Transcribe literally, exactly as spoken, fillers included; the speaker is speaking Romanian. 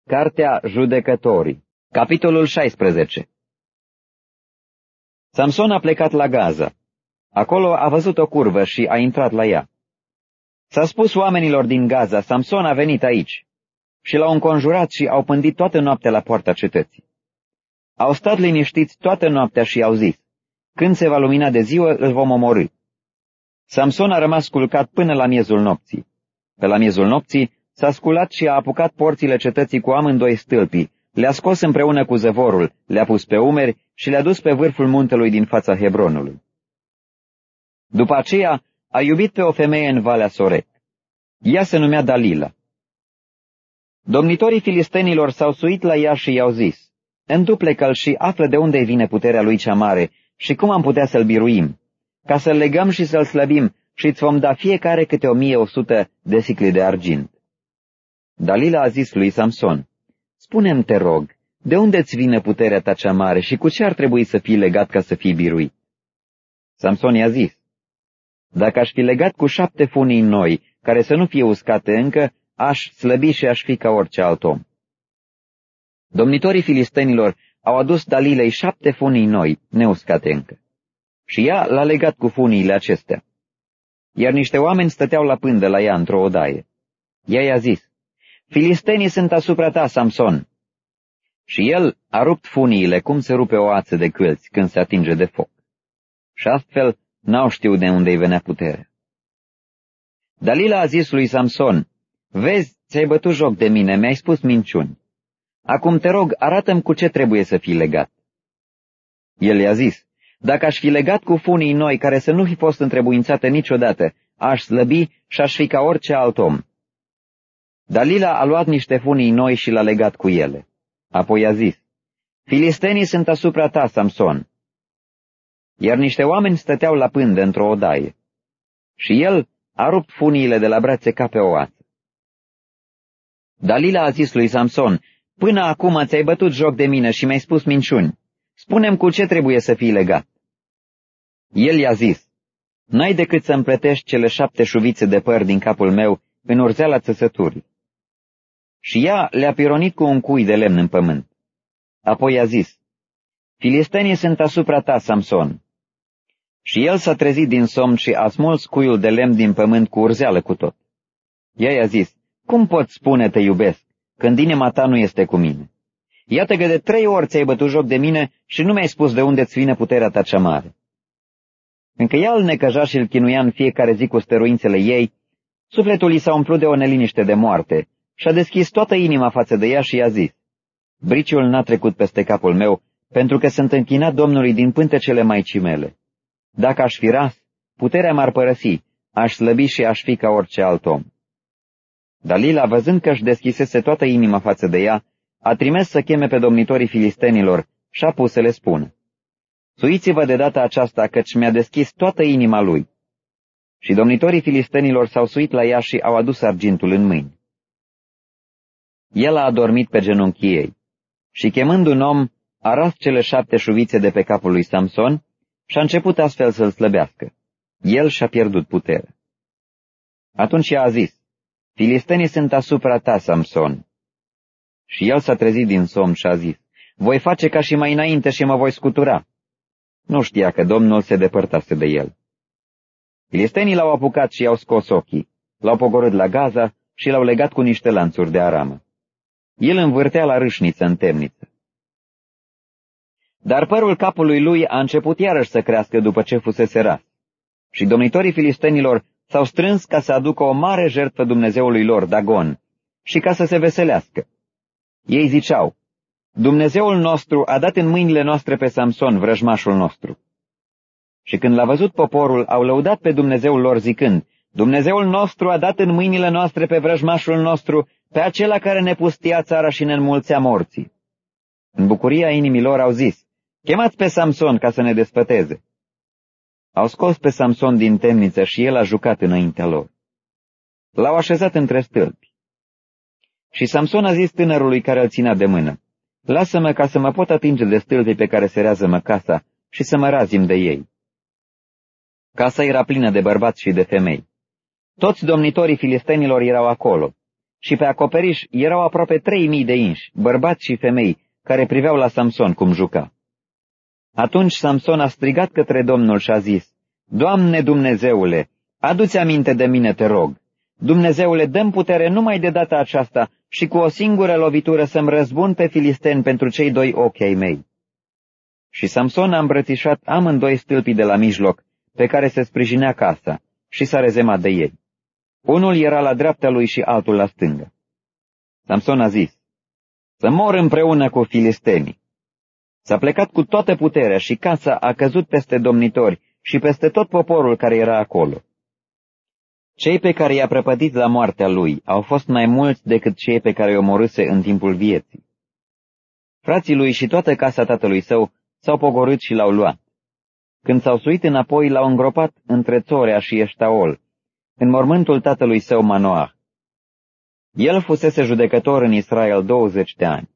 Cartea Judecătorii, capitolul șaisprezece. Samson a plecat la Gaza. Acolo a văzut o curvă și a intrat la ea. S-a spus oamenilor din Gaza, Samson a venit aici, și l-au înconjurat și au pândit toată noaptea la poarta cetății. Au stat liniștiți toată noaptea și au zis, când se va lumina de ziua, îl vom omorî. Samson a rămas culcat până la miezul nopții. Pe la miezul nopții s-a sculat și a apucat porțile cetății cu amândoi stâlpii, le-a scos împreună cu zăvorul, le-a pus pe umeri și le-a dus pe vârful muntelui din fața Hebronului. După aceea a iubit pe o femeie în Valea Sorec. Ea se numea Dalila. Domnitorii filistenilor s-au suit la ea și i-au zis, întuplecă-l și află de unde vine puterea lui cea mare și cum am putea să-l biruim, ca să-l legăm și să-l slăbim și îți vom da fiecare câte o mie o sută de sicli de argint. Dalila a zis lui Samson, spune-mi, te rog, de unde-ți vine puterea ta cea mare și cu ce ar trebui să fii legat ca să fii biruit? Samson i-a zis, dacă aș fi legat cu șapte funii noi, care să nu fie uscate încă, aș slăbi și aș fi ca orice alt om. Domnitorii filistenilor au adus Dalilei șapte funii noi, neuscate încă. Și ea l-a legat cu funiile acestea. Iar niște oameni stăteau la pândă la ea într-o odaie. Ea i-a zis, filistenii sunt asupra ta, Samson. Și el a rupt funiile cum se rupe o ață de câlți când se atinge de foc. Și astfel n-au știut de unde-i venea puterea. Dalila a zis lui Samson, vezi, ți-ai bătut joc de mine, mi-ai spus minciuni. Acum te rog, arată-mi cu ce trebuie să fii legat. El i-a zis, dacă aș fi legat cu funii noi care să nu fi fost întrebuințate niciodată, aș slăbi și aș fi ca orice alt om. Dalila a luat niște funii noi și l-a legat cu ele. Apoi a zis, filistenii sunt asupra ta, Samson. Iar niște oameni stăteau la pândă într-o odaie. Și el a rupt funiile de la brațe ca pe o ață. Dalila a zis lui Samson, până acum ți-ai bătut joc de mine și mi-ai spus minciuni. Spune-mi cu ce trebuie să fii legat. El i-a zis, n-ai decât să împletești cele șapte șuvițe de păr din capul meu în urzeala țăsăturii. Și ea le-a pironit cu un cui de lemn în pământ. Apoi i-a zis, filistenii sunt asupra ta, Samson. Și el s-a trezit din somn și a smuls cuiul de lemn din pământ cu urzeală cu tot. Ea i-a zis, cum poți spune te iubesc, când inima ta nu este cu mine? Iată că de trei ori ți-ai bătut joc de mine și nu mi-ai spus de unde-ți vine puterea ta cea mare. Încă ea îl necăja și îl chinuia în fiecare zi cu stăruințele ei, sufletul i s-a umplut de o neliniște de moarte și a deschis toată inima față de ea și i-a zis, briciul n-a trecut peste capul meu, pentru că sunt închinat Domnului din pântecele maicii mele. Dacă aș fi ras, puterea m-ar părăsi, aș slăbi și aș fi ca orice alt om. Dalila, văzând că își deschisese toată inima față de ea, a trimis să cheme pe domnitorii filistenilor și a pus să le spună, suiți-vă de data aceasta, căci mi-a deschis toată inima lui. Și domnitorii filistenilor s-au suit la ea și au adus argintul în mâini. El a adormit pe genunchii ei și, chemând un om, a ras cele șapte șuvițe de pe capul lui Samson și a început astfel să-l slăbească. El și-a pierdut puterea. Atunci ea a zis, filistenii sunt asupra ta, Samson. Și el s-a trezit din somn și a zis, voi face ca și mai înainte și mă voi scutura. Nu știa că Domnul se depărtase de el. Filistenii l-au apucat și i-au scos ochii, l-au pogorât la Gaza și l-au legat cu niște lanțuri de aramă. El învârtea la râșniță în temniță. Dar părul capului lui a început iarăși să crească după ce fusese ras. Și domnitorii filistenilor s-au strâns ca să aducă o mare jertfă Dumnezeului lor, Dagon, și ca să se veselească. Ei ziceau, Dumnezeul nostru a dat în mâinile noastre pe Samson, vrăjmașul nostru. Și când l-a văzut poporul, au lăudat pe Dumnezeul lor zicând, Dumnezeul nostru a dat în mâinile noastre pe vrăjmașul nostru, pe acela care ne pustia țara și ne înmulțea morții. În bucuria inimilor au zis, chemați pe Samson ca să ne despăteze. Au scos pe Samson din temniță și el a jucat înaintea lor. L-au așezat între stâlpi. Și Samson a zis tânărului care îl ținea de mână, lasă-mă ca să mă pot atinge de stâlpii pe care se rează-mă casa și să mă razim de ei. Casa era plină de bărbați și de femei. Toți domnitorii filistenilor erau acolo și pe acoperiș erau aproape trei mii de inși, bărbați și femei, care priveau la Samson cum juca. Atunci Samson a strigat către Domnul și a zis, Doamne Dumnezeule, adu-ți aminte de mine, te rog. Dumnezeule, dă-mi putere numai de data aceasta și cu o singură lovitură să-mi răzbun pe filisteni pentru cei doi ochi ai mei. Și Samson a îmbrățișat amândoi stâlpii de la mijloc, pe care se sprijinea casa, și s-a rezemat de ei. Unul era la dreapta lui și altul la stângă. Samson a zis, să mor împreună cu filistenii. S-a plecat cu toată puterea și casa a căzut peste domnitori și peste tot poporul care era acolo. Cei pe care i-a prăpădit la moartea lui au fost mai mulți decât cei pe care i-o omorâse în timpul vieții. Frații lui și toată casa tatălui său s-au pogorât și l-au luat. Când s-au suit înapoi, l-au îngropat între Țorea și Eștaol, în mormântul tatălui său Manoah. El fusese judecător în Israel douăzeci de ani.